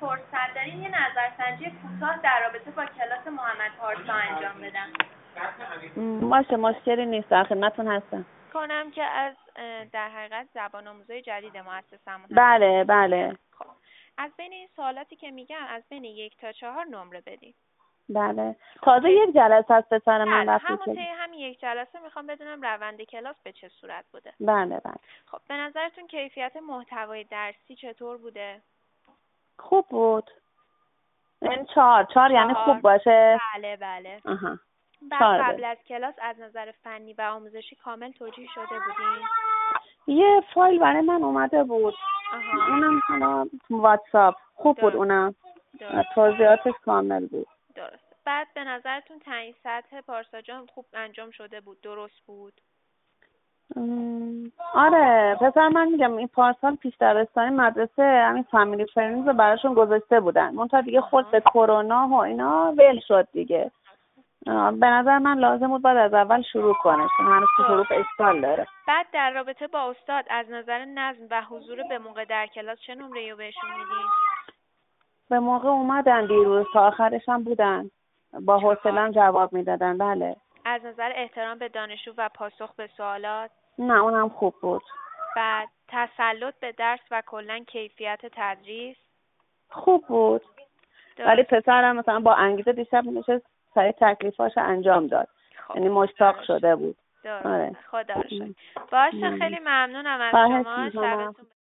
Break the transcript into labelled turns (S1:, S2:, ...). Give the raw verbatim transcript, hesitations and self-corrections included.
S1: فرصت دارین یه نظرسنجی کوتاه در رابطه با کلاس محمد پارسا انجام بدم.
S2: باشه مشکلی نیست، در خدمتتون هستم.
S1: کنم که از در حقیقت زبان آموزای جدید مؤسسمون.
S2: بله بله.
S1: خب از بین این سوالاتی که میگم از بین یک تا چهار نمره بدید.
S2: بله. تازه یک جلسه است پسر من رفت.
S1: همون طی همین یک جلسه میخوام بدونم روند کلاس به چه صورت بوده.
S2: بله بله.
S1: خب به نظرتون کیفیت محتوای درسی چطور بوده؟
S2: خوب بود. این چهار چهار یعنی خوب باشه؟
S1: بله بله.
S2: آها.
S1: بعد قبل از کلاس از نظر فنی و آموزشی کامل توجیه شده بودین؟
S2: یه فایل برای من اومده بود.
S1: آها.
S2: اونم حالا تو واتساپ خوب بود، اونم توضیحاتش کامل بود.
S1: درست. بعد به نظرتون تعیین سطح پارسا جان خوب انجام شده بود، درست بود؟
S2: آره پسر من میگم این پارسال پیش دبستانی مدرسه همین فامیلی فرندز رو براشون گذاشته بودن، منتها دیگه خود به کرونا و اینا ول شد دیگه. به نظر من لازم بود بعد از اول شروع کنه، چون هنوز تو حروف اشکال داره.
S1: بعد در رابطه با استاد از نظر نظم و حضور به موقع در کلاس چه نمره‌ای رو بهشون میدین؟
S2: به موقع اومدن دیروز، تا آخرش هم بودن، با حوصله جواب میدادن. بله.
S1: از نظر احترام به دانشجو و پاسخ به سوالات؟
S2: نه اونم خوب بود.
S1: بعد تسلط به درس و کلا کیفیت تدریس؟
S2: خوب بود. ولی پسرم مثلا با انگیزه دیشب نشست سری تکلیفاش انجام داد.
S1: خب.
S2: یعنی مشتاق شده بود.
S1: درست. آره. خدا رو شکر. باشه خیلی ممنونم از شما. شبتون